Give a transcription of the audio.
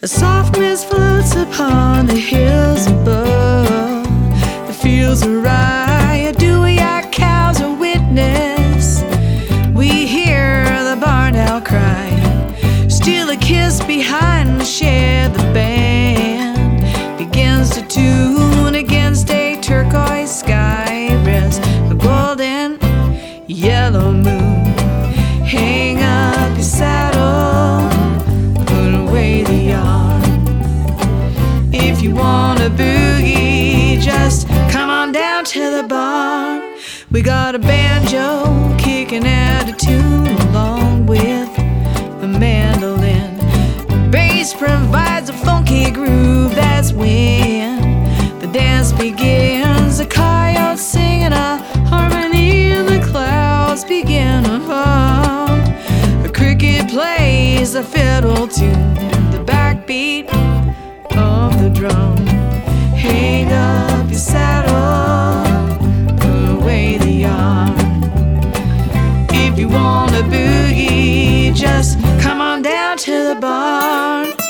A soft mist floats upon the hills above. The fields are rye, do we our cows a witness? We hear the barn owl cry, steal a kiss behind the shed. The band begins to tune against a turquoise sky. Rest a golden yellow moon. Hang up your saddle, put away the yarn. If you want a boogie, just come on down to the barn. We got a banjo kicking out a tune along with a mandolin. Bass provides a funky groove. That's when the dance begins. The coyotes singing a harmony and the clouds begin to hum. A cricket plays a fiddle tune, the backbeat of the drum. Hang up your saddle, put away the yarn. If you want a boogie, just come on down to the barn.